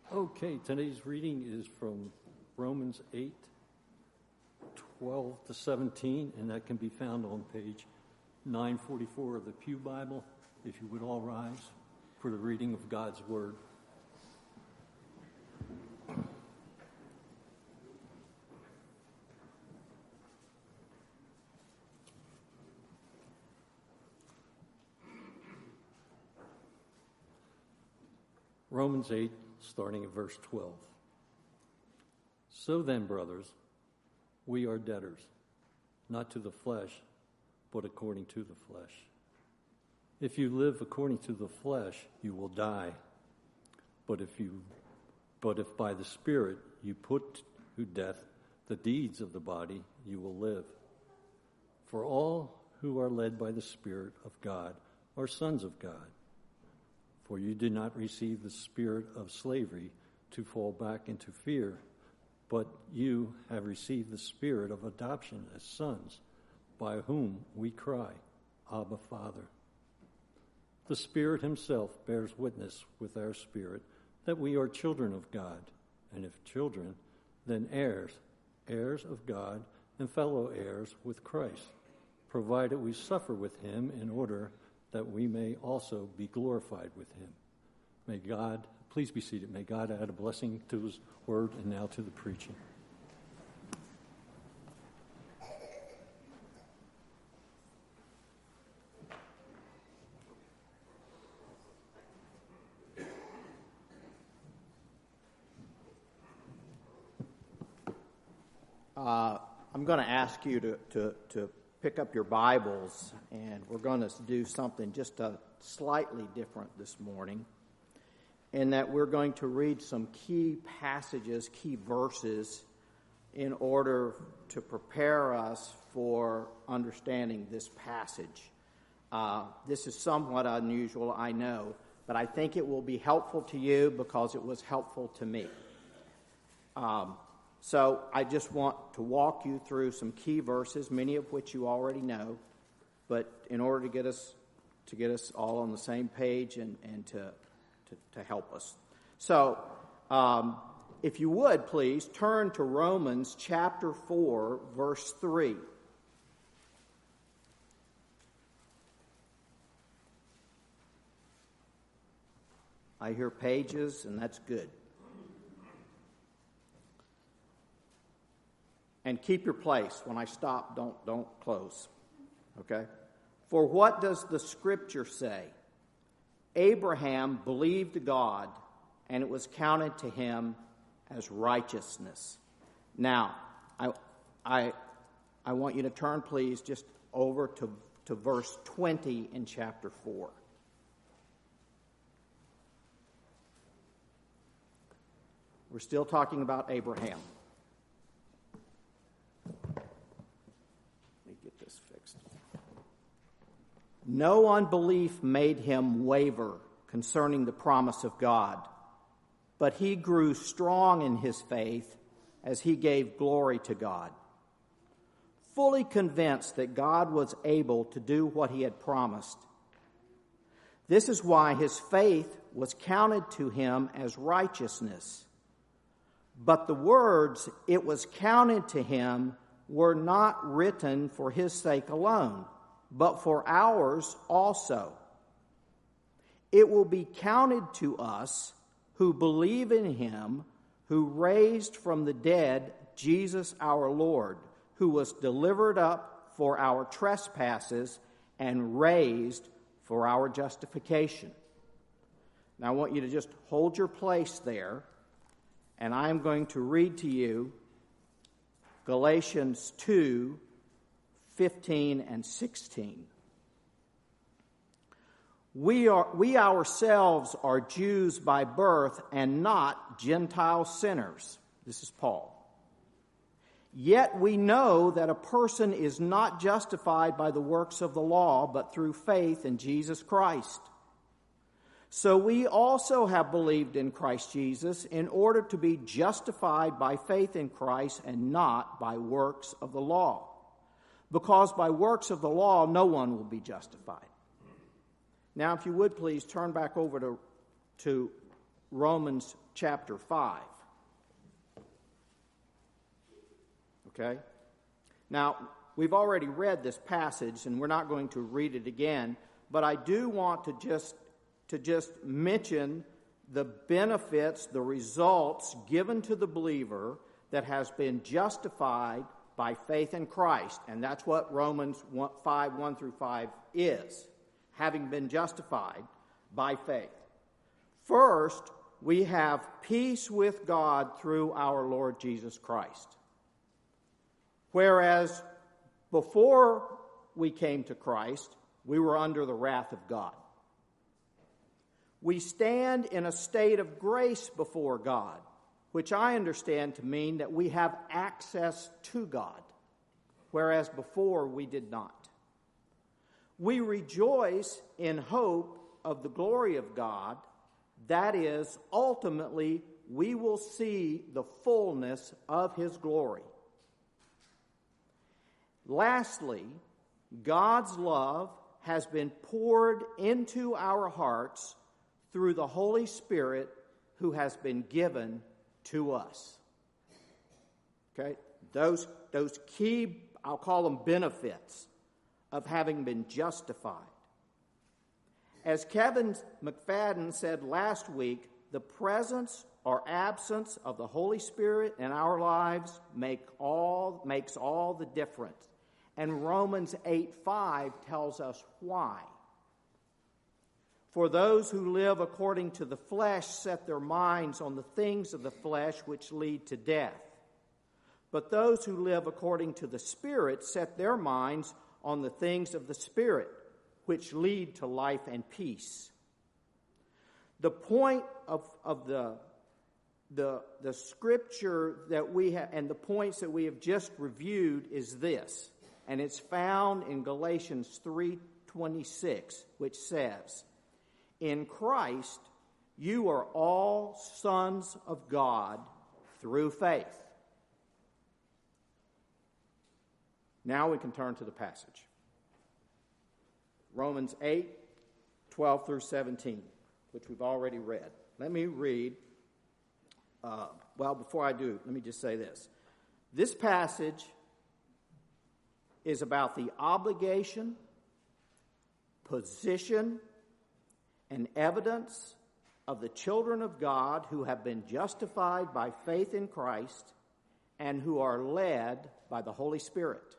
Okay, today's reading is from Romans 8, 12 to 17, and that can be found on page 944 of the Pew Bible. If you would all rise for the reading of God's Word. Romans 8, starting at verse 12. So then, brothers, we are debtors, not to the flesh, but according to the flesh. If you live according to the flesh, you will die. But if by the Spirit you put to death the deeds of the body, you will live. For all who are led by the Spirit of God are sons of God. For you did not receive the spirit of slavery to fall back into fear, but you have received the spirit of adoption as sons, by whom we cry, Abba, Father. The Spirit himself bears witness with our spirit that we are children of God, and if children, then heirs, heirs of God and fellow heirs with Christ, provided we suffer with him in order that we may also be glorified with him. May God, please be seated, may God add a blessing to his word and now to the preaching. I'm going to ask you to pick up your Bibles, and we're going to do something just slightly different this morning, in that we're going to read some key passages, key verses, in order to prepare us for understanding this passage. This is somewhat unusual, I know, but I think it will be helpful to you because it was helpful to me. So I just want to walk you through some key verses, many of which you already know, but in order to get us all on the same page and to help us. So if you would, please, turn to Romans chapter 4, verse 3. I hear pages, and that's good. And keep your place. When I stop, don't close. Okay? For what does the Scripture say? Abraham believed God, and it was counted to him as righteousness. Now, I want you to turn, please, just over to verse 20 in chapter 4. We're still talking about Abraham. No unbelief made him waver concerning the promise of God, but he grew strong in his faith as he gave glory to God, fully convinced that God was able to do what he had promised. This is why his faith was counted to him as righteousness. But the words, "it was counted to him," were not written for his sake alone, but for ours also. It will be counted to us who believe in him who raised from the dead Jesus our Lord, who was delivered up for our trespasses and raised for our justification. Now I want you to just hold your place there, and I'm going to read to you Galatians 2, 15 and 16. We ourselves are Jews by birth and not Gentile sinners. This is Paul. Yet we know that a person is not justified by the works of the law, but through faith in Jesus Christ. So we also have believed in Christ Jesus in order to be justified by faith in Christ and not by works of the law. Because by works of the law, no one will be justified. Now, if you would please turn back over to Romans chapter 5. Okay? Now, we've already read this passage, and we're not going to read it again, but I do want to just mention the benefits, the results given to the believer that has been justified by faith in Christ. And that's what Romans 5, 1 through 5 is, having been justified by faith. First, we have peace with God through our Lord Jesus Christ. Whereas before we came to Christ, we were under the wrath of God. We stand in a state of grace before God, which I understand to mean that we have access to God, whereas before we did not. We rejoice in hope of the glory of God. That is, ultimately, we will see the fullness of His glory. Lastly, God's love has been poured into our hearts through the Holy Spirit who has been given to us. Okay? Those key, I'll call them benefits of having been justified. As Kevin McFadden said last week, the presence or absence of the Holy Spirit in our lives makes all the difference. And Romans 8:5 tells us why. For those who live according to the flesh set their minds on the things of the flesh which lead to death. But those who live according to the Spirit set their minds on the things of the Spirit which lead to life and peace. The point of the scripture that we have and the points that we have just reviewed is this, and it's found in Galatians 3:26, which says, "In Christ you are all sons of God through faith." Now we can turn to the passage. Romans 8:12 through 17, which we've already read. Let me read. Before I do, let me just say this. This passage is about the obligation, position, and evidence of the children of God who have been justified by faith in Christ and who are led by the Holy Spirit.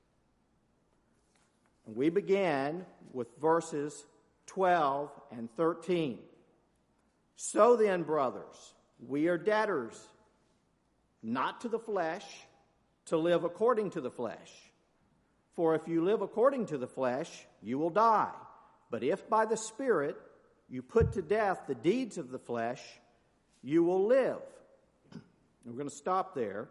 And we began with verses 12 and 13. "So then, brothers, we are debtors, not to the flesh, to live according to the flesh. For if you live according to the flesh, you will die. But if by the Spirit you put to death the deeds of the flesh, you will live." And we're going to stop there.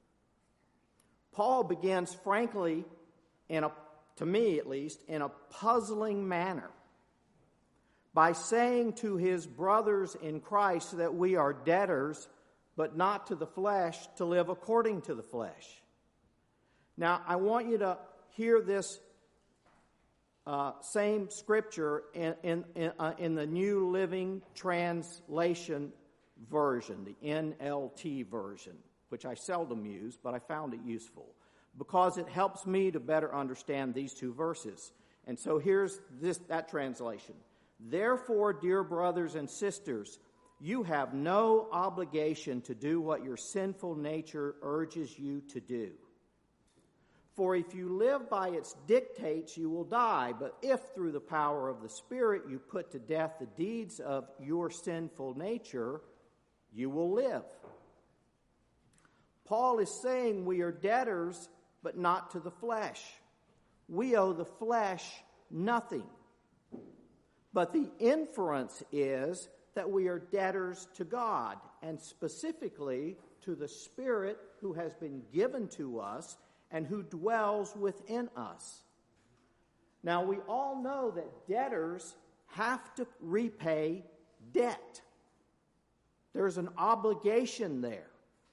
Paul begins, frankly, to me at least, in a puzzling manner by saying to his brothers in Christ that we are debtors, but not to the flesh, to live according to the flesh. Now, I want you to hear this same scripture in the New Living Translation version, the NLT version, which I seldom use, but I found it useful because it helps me to better understand these two verses. And so here's that translation. "Therefore, dear brothers and sisters, you have no obligation to do what your sinful nature urges you to do. For if you live by its dictates, you will die. But if through the power of the Spirit you put to death the deeds of your sinful nature, you will live." Paul is saying we are debtors, but not to the flesh. We owe the flesh nothing. But the inference is that we are debtors to God, and specifically to the Spirit who has been given to us and who dwells within us. Now, we all know that debtors have to repay debt. There's an obligation there.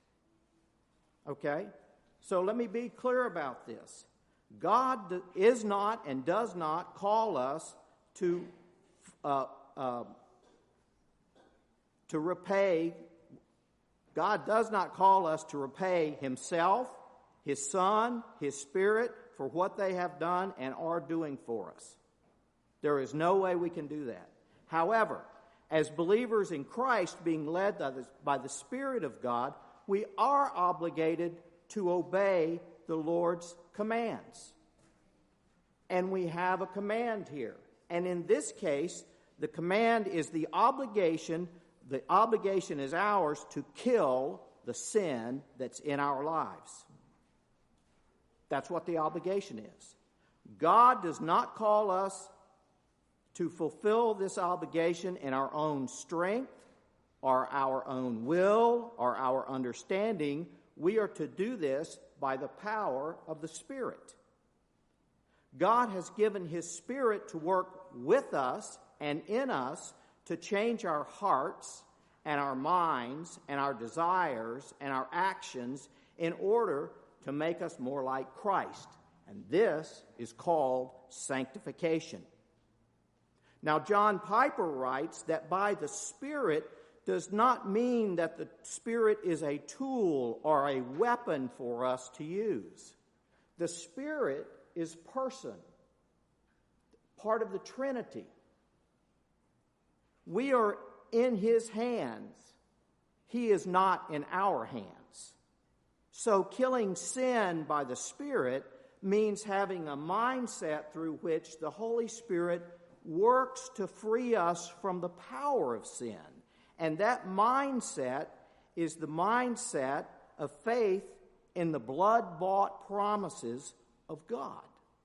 Okay? So let me be clear about this. God is not and does not call us to to repay. God does not call us to repay himself, his Son, his Spirit for what they have done and are doing for us. There is no way we can do that. However, as believers in Christ being led by the Spirit of God, we are obligated to obey the Lord's commands. And we have a command here. And in this case, the command is the obligation. The obligation is ours to kill the sin that's in our lives. That's what the obligation is. God does not call us to fulfill this obligation in our own strength or our own will or our understanding. We are to do this by the power of the Spirit. God has given his Spirit to work with us and in us to change our hearts and our minds and our desires and our actions in order to make us more like Christ. And this is called sanctification. Now, John Piper writes that by the Spirit does not mean that the Spirit is a tool or a weapon for us to use. The Spirit is person, part of the Trinity. We are in his hands. He is not in our hands. So killing sin by the Spirit means having a mindset through which the Holy Spirit works to free us from the power of sin. And that mindset is the mindset of faith in the blood-bought promises of God.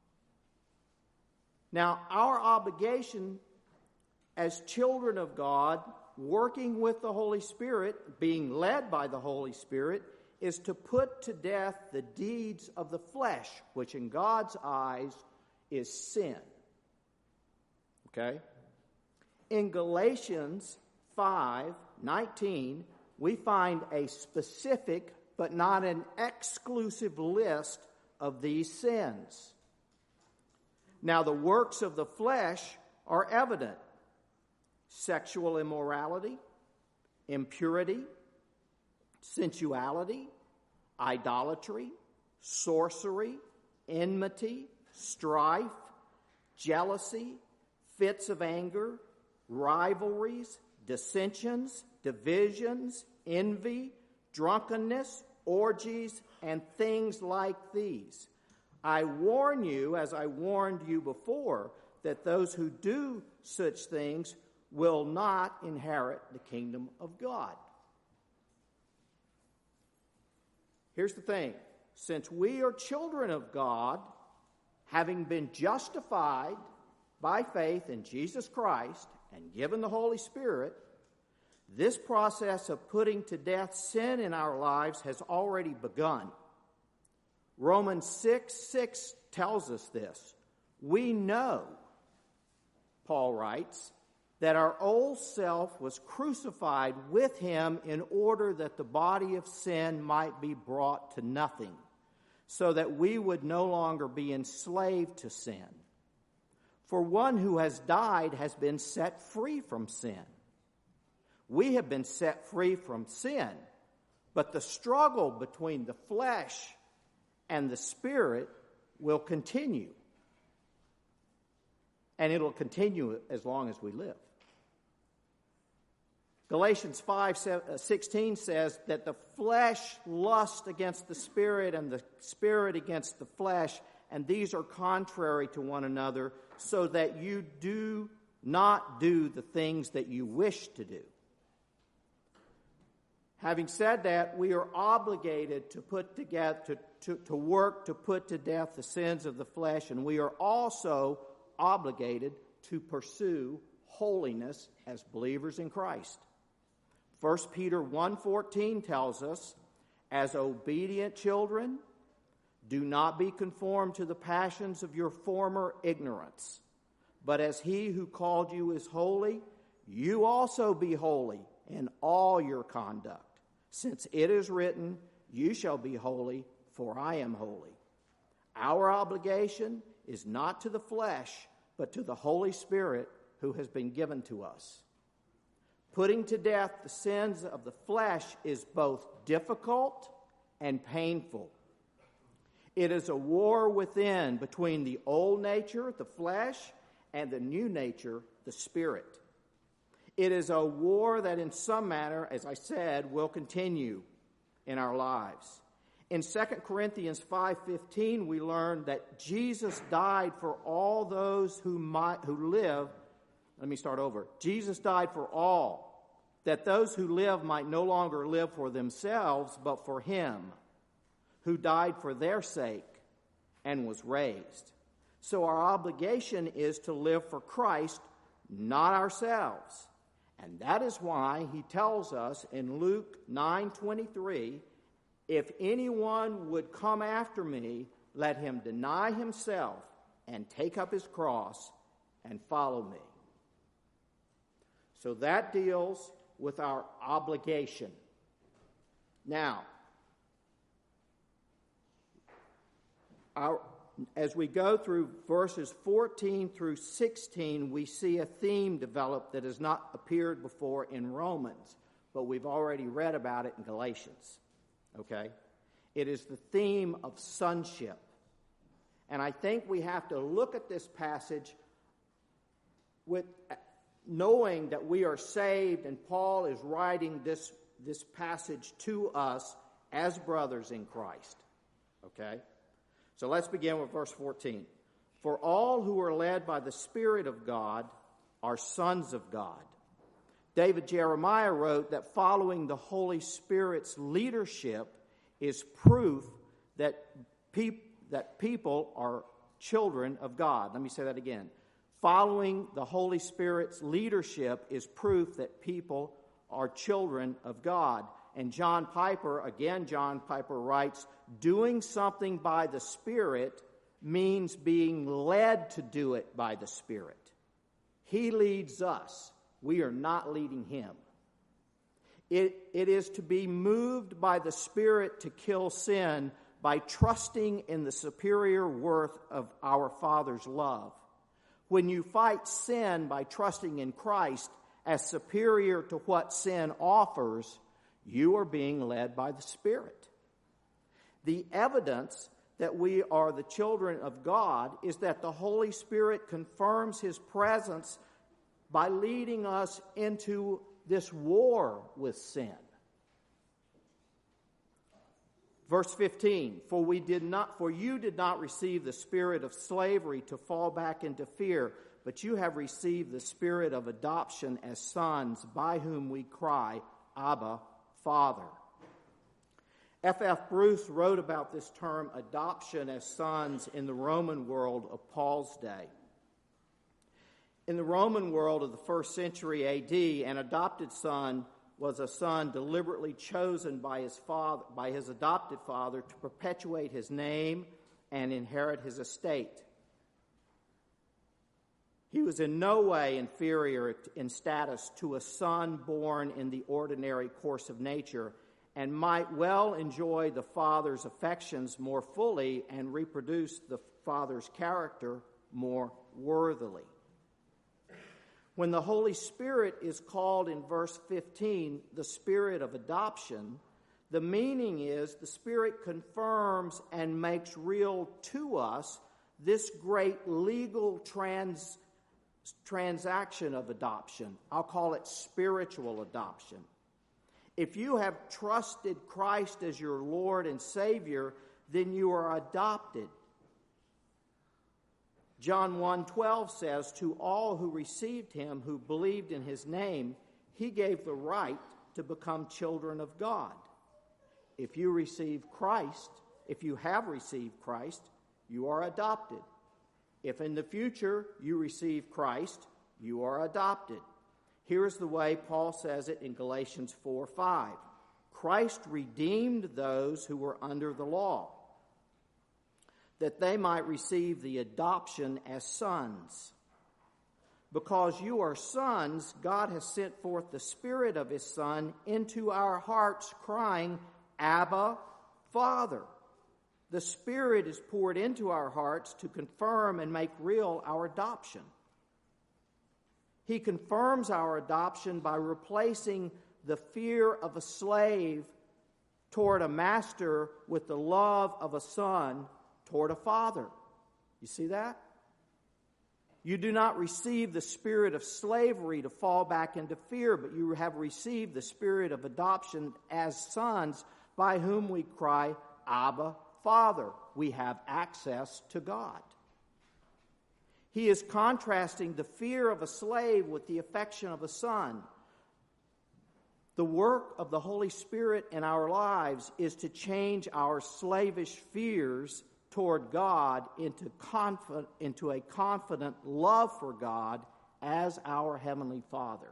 Now, our obligation as children of God, working with the Holy Spirit, being led by the Holy Spirit, is to put to death the deeds of the flesh, which in God's eyes is sin. Okay? In Galatians 5:19, we find a specific but not an exclusive list of these sins. Now, the works of the flesh are evident: sexual immorality, impurity, sensuality, idolatry, sorcery, enmity, strife, jealousy, fits of anger, rivalries, dissensions, divisions, envy, drunkenness, orgies, and things like these. I warn you, as I warned you before, that those who do such things will not inherit the kingdom of God. Here's the thing. Since we are children of God, having been justified by faith in Jesus Christ and given the Holy Spirit, this process of putting to death sin in our lives has already begun. Romans 6:6 tells us this. We know, Paul writes, that our old self was crucified with him in order that the body of sin might be brought to nothing, so that we would no longer be enslaved to sin. For one who has died has been set free from sin. We have been set free from sin, but the struggle between the flesh and the Spirit will continue. And it'll continue as long as we live. Galatians 5:16 says that the flesh lusts against the Spirit and the Spirit against the flesh, and these are contrary to one another, so that you do not do the things that you wish to do. Having said that, we are obligated to put together, to work to put to death the sins of the flesh, and we are also obligated to pursue holiness as believers in Christ. 1 Peter 1:14 tells us, as obedient children, do not be conformed to the passions of your former ignorance, but as he who called you is holy, you also be holy in all your conduct. Since it is written, you shall be holy, for I am holy. Our obligation is not to the flesh, but to the Holy Spirit who has been given to us. Putting to death the sins of the flesh is both difficult and painful. It is a war within between the old nature, the flesh, and the new nature, the spirit. It is a war that in some manner, as I said, will continue in our lives. In 2 Corinthians 5:15, we learn that Jesus died for all those who live. Let me start over. Jesus died for all, that those who live might no longer live for themselves, but for him who died for their sake and was raised. So our obligation is to live for Christ, not ourselves. And that is why he tells us in Luke 9:23, if anyone would come after me, let him deny himself and take up his cross and follow me. So that deals with our obligation. Now, as we go through verses 14 through 16, we see a theme develop that has not appeared before in Romans, but we've already read about it in Galatians. Okay? It is the theme of sonship. And I think we have to look at this passage with knowing that we are saved, and Paul is writing this passage to us as brothers in Christ. Okay? So let's begin with verse 14. For all who are led by the Spirit of God are sons of God. David Jeremiah wrote that following the Holy Spirit's leadership is proof that people are children of God. Let me say that again. Following the Holy Spirit's leadership is proof that people are children of God. And John Piper writes, doing something by the Spirit means being led to do it by the Spirit. He leads us. We are not leading him. It is to be moved by the Spirit to kill sin by trusting in the superior worth of our Father's love. When you fight sin by trusting in Christ as superior to what sin offers, you are being led by the Spirit. The evidence that we are the children of God is that the Holy Spirit confirms his presence by leading us into this war with sin. Verse 15, for you did not receive the spirit of slavery to fall back into fear, but you have received the spirit of adoption as sons, by whom we cry, Abba, Father. F.F. Bruce wrote about this term adoption as sons in the Roman world of Paul's day. In the Roman world of the first century A.D., an adopted son was a son deliberately chosen by his adopted father to perpetuate his name and inherit his estate. He was in no way inferior in status to a son born in the ordinary course of nature, and might well enjoy the father's affections more fully and reproduce the father's character more worthily. When the Holy Spirit is called in verse 15 the Spirit of adoption, the meaning is the Spirit confirms and makes real to us this great legal transaction of adoption. I'll call it spiritual adoption. If you have trusted Christ as your Lord and Savior, then you are adopted. John 1:12 says, to all who received him, who believed in his name, he gave the right to become children of God. If you have received Christ, you are adopted. If in the future you receive Christ, you are adopted. Here is the way Paul says it in Galatians 4:5. Christ redeemed those who were under the law, that they might receive the adoption as sons. Because you are sons, God has sent forth the Spirit of his Son into our hearts, crying, Abba, Father. The Spirit is poured into our hearts to confirm and make real our adoption. He confirms our adoption by replacing the fear of a slave toward a master with the love of a son toward a father. You see that? You do not receive the spirit of slavery to fall back into fear, but you have received the spirit of adoption as sons, by whom we cry, Abba, Father. We have access to God. He is contrasting the fear of a slave with the affection of a son. The work of the Holy Spirit in our lives is to change our slavish fears toward God into a confident love for God as our Heavenly Father.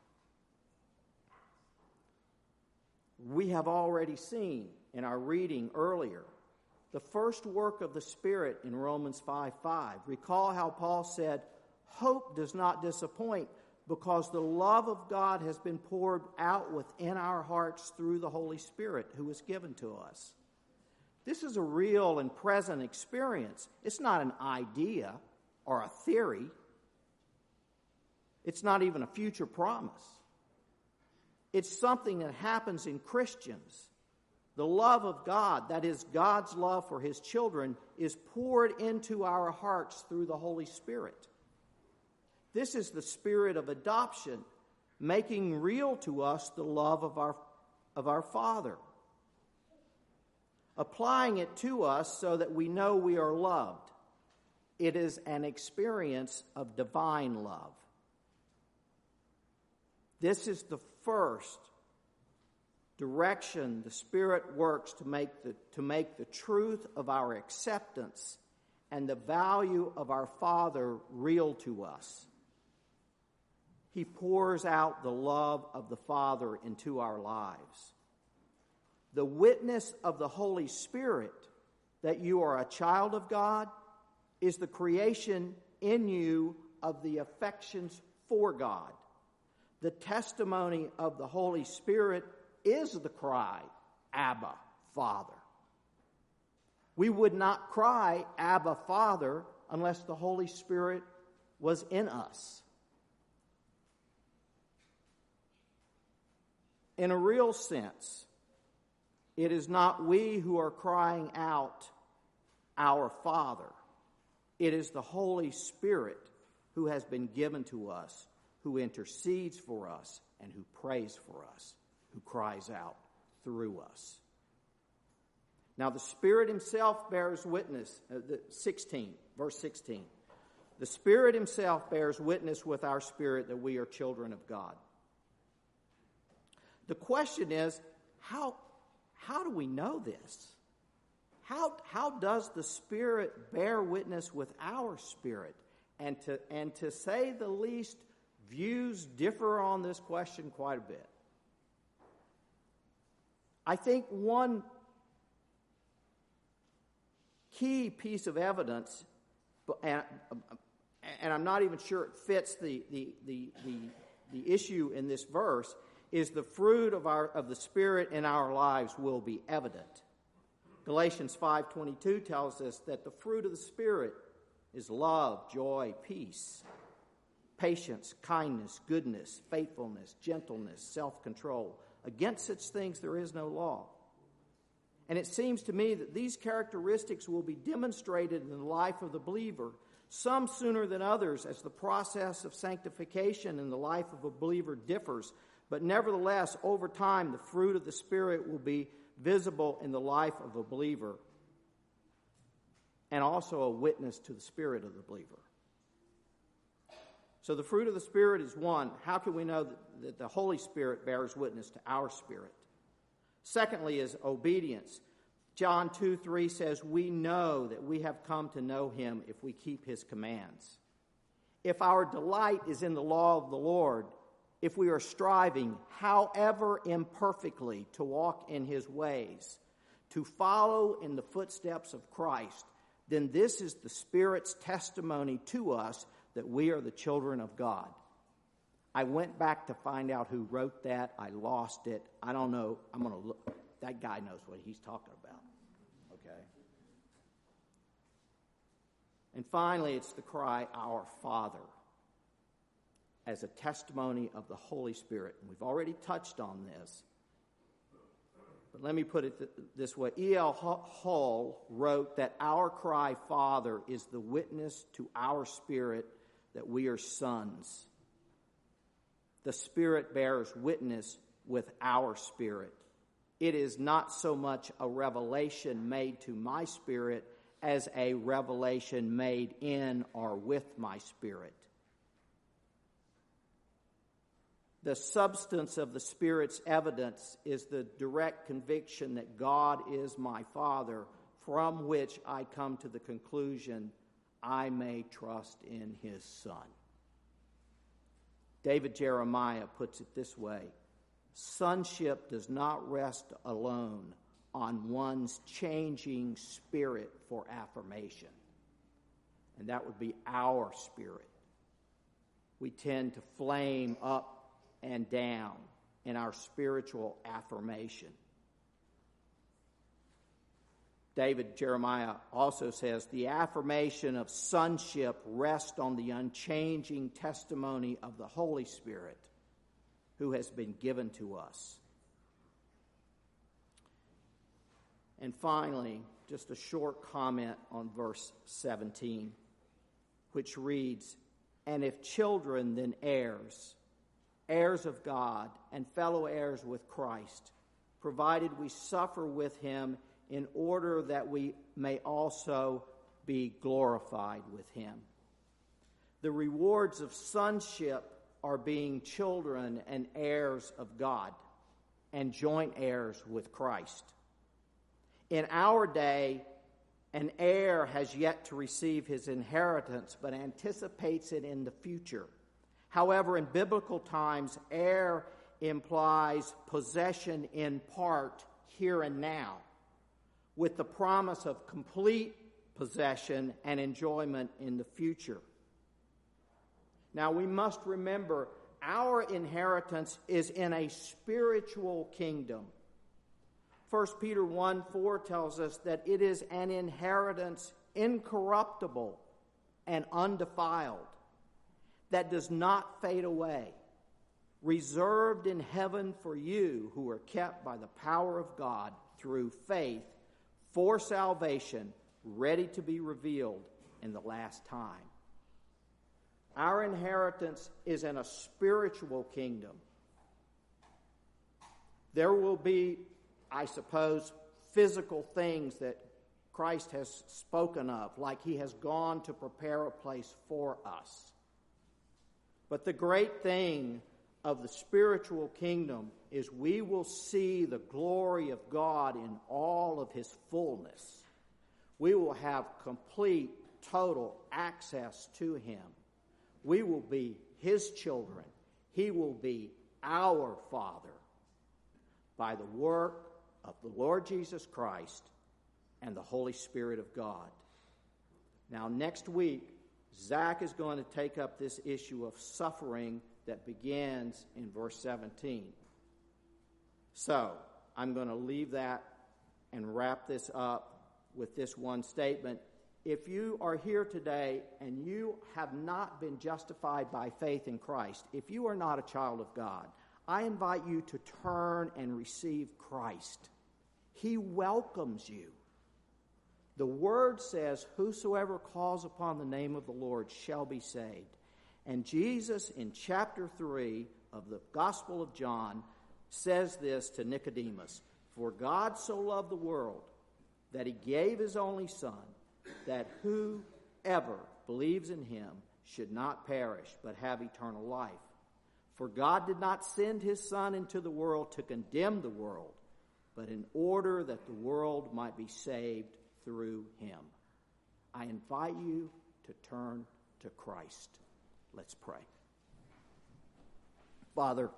We have already seen in our reading earlier the first work of the Spirit in Romans 5:5. Recall how Paul said, "Hope does not disappoint, because the love of God has been poured out within our hearts through the Holy Spirit who is given to us." This is a real and present experience. It's not an idea or a theory. It's not even a future promise. It's something that happens in Christians. The love of God, that is God's love for His children, is poured into our hearts through the Holy Spirit. This is the spirit of adoption, making real to us the love of our Father, applying it to us so that we know we are loved. It is an experience of divine love. This is the first direction the Spirit works to make the truth of our acceptance and the value of our Father real to us. He pours out the love of the Father into our lives. The witness of the Holy Spirit that you are a child of God is the creation in you of the affections for God. The testimony of the Holy Spirit is the cry, Abba, Father. We would not cry, Abba, Father, unless the Holy Spirit was in us. In a real sense, it is not we who are crying out, Our Father. It is the Holy Spirit who has been given to us, who intercedes for us, and who prays for us, who cries out through us. Now the Spirit Himself bears witness, verse 16. The Spirit Himself bears witness with our spirit that we are children of God. The question is, how do we know this? How does the Spirit bear witness with our spirit? And to say the least, views differ on this question quite a bit. I think one key piece of evidence, and I'm not even sure it fits the issue in this verse, is the fruit of the Spirit in our lives will be evident. Galatians 5:22 tells us that the fruit of the Spirit is love, joy, peace, patience, kindness, goodness, faithfulness, gentleness, self-control. Against such things there is no law. And it seems to me that these characteristics will be demonstrated in the life of the believer, some sooner than others, as the process of sanctification in the life of a believer differs. But nevertheless, over time, the fruit of the Spirit will be visible in the life of a believer and also a witness to the spirit of the believer. So the fruit of the Spirit is one. How can we know that the Holy Spirit bears witness to our spirit? Secondly is obedience. John 2:3 says, we know that we have come to know Him if we keep His commands. If our delight is in the law of the Lord, if we are striving, however imperfectly, to walk in His ways, to follow in the footsteps of Christ, then this is the Spirit's testimony to us that we are the children of God. I went back to find out who wrote that. I lost it. I don't know. I'm going to look. That guy knows what he's talking about. Okay. And finally, it's the cry, Our Father. as a testimony of the Holy Spirit. And we've already touched on this. But let me put it this way. E.L. Hull wrote that our cry, Father, is the witness to our spirit that we are sons. The Spirit bears witness with our spirit. It is not so much a revelation made to my spirit as a revelation made in or with my spirit. The substance of the Spirit's evidence is the direct conviction that God is my Father, from which I come to the conclusion I may trust in His Son. David Jeremiah puts it this way: sonship does not rest alone on one's changing spirit for affirmation. And that would be our spirit. We tend to flame up and down in our spiritual affirmation. David Jeremiah also says the affirmation of sonship rests on the unchanging testimony of the Holy Spirit who has been given to us. And finally, just a short comment on verse 17, which reads, "And if children, then heirs, heirs of God, and fellow heirs with Christ, provided we suffer with Him in order that we may also be glorified with Him." The rewards of sonship are being children and heirs of God and joint heirs with Christ. In our day, an heir has yet to receive his inheritance, but anticipates it in the future. However, in biblical times, heir implies possession in part here and now, with the promise of complete possession and enjoyment in the future. Now, we must remember our inheritance is in a spiritual kingdom. 1 Peter 1:4 tells us that it is an inheritance incorruptible and undefiled, that does not fade away, reserved in heaven for you who are kept by the power of God through faith for salvation, ready to be revealed in the last time. Our inheritance is in a spiritual kingdom. There will be, I suppose, physical things that Christ has spoken of, like He has gone to prepare a place for us. But the great thing of the spiritual kingdom is we will see the glory of God in all of His fullness. We will have complete, total access to Him. We will be His children. He will be our Father by the work of the Lord Jesus Christ and the Holy Spirit of God. Now, next week, Zach is going to take up this issue of suffering that begins in verse 17. So, I'm going to leave that and wrap this up with this one statement. If you are here today and you have not been justified by faith in Christ, if you are not a child of God, I invite you to turn and receive Christ. He welcomes you. The Word says, whosoever calls upon the name of the Lord shall be saved. And Jesus, in chapter 3 of the Gospel of John, says this to Nicodemus: "For God so loved the world that He gave His only Son, that whoever believes in Him should not perish, but have eternal life. For God did not send His Son into the world to condemn the world, but in order that the world might be saved through Him." I invite you to turn to Christ. Let's pray. Father,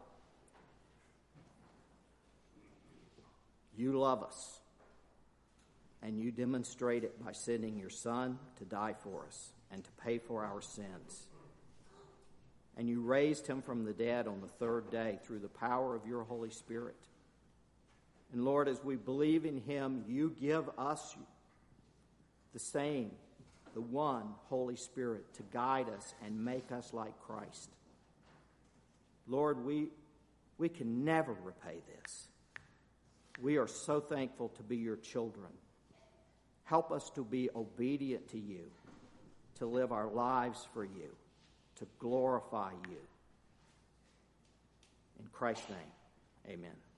You love us, and You demonstrate it by sending Your Son to die for us and to pay for our sins. And You raised Him from the dead on the third day through the power of Your Holy Spirit. And Lord, as we believe in Him, You give us the same, the one Holy Spirit, to guide us and make us like Christ. Lord, we can never repay this. We are so thankful to be your children. Help us to be obedient to you, to live our lives for you, to glorify you. In Christ's name, amen.